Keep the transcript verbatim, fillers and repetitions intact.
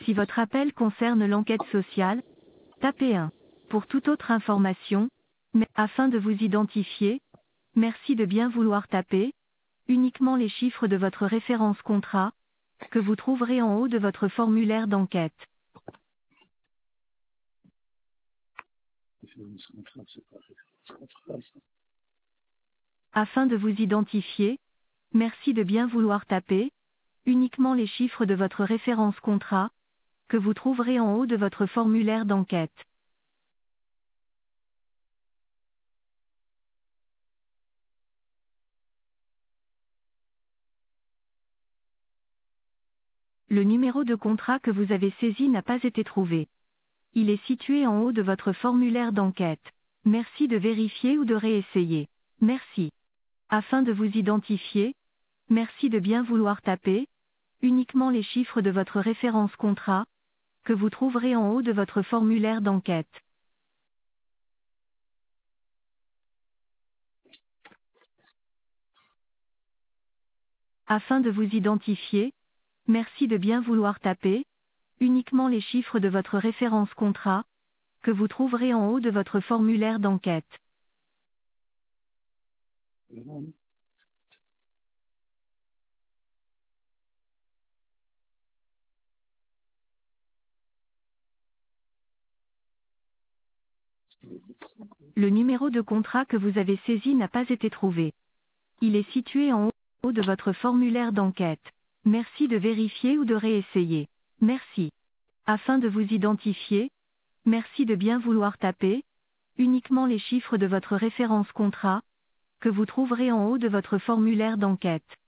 Si votre appel concerne l'enquête sociale, tapez un. Pour toute autre information, mais afin de vous identifier, merci de bien vouloir taper uniquement les chiffres de votre référence contrat, que vous trouverez en haut de votre formulaire d'enquête. Référence contrat, c'est pas référence contrat, ça. Afin de vous identifier, merci de bien vouloir taper uniquement les chiffres de votre référence contrat, que vous trouverez en haut de votre formulaire d'enquête. Le numéro de contrat que vous avez saisi n'a pas été trouvé. Il est situé en haut de votre formulaire d'enquête. Merci de vérifier ou de réessayer. Merci. Afin de vous identifier, merci de bien vouloir taper uniquement les chiffres de votre référence contrat, que vous trouverez en haut de votre formulaire d'enquête. Afin de vous identifier, merci de bien vouloir taper uniquement les chiffres de votre référence contrat, que vous trouverez en haut de votre formulaire d'enquête. Non. Le numéro de contrat que vous avez saisi n'a pas été trouvé. Il est situé en haut de votre formulaire d'enquête. Merci de vérifier ou de réessayer. Merci. Afin de vous identifier, merci de bien vouloir taper uniquement les chiffres de votre référence contrat, que vous trouverez en haut de votre formulaire d'enquête.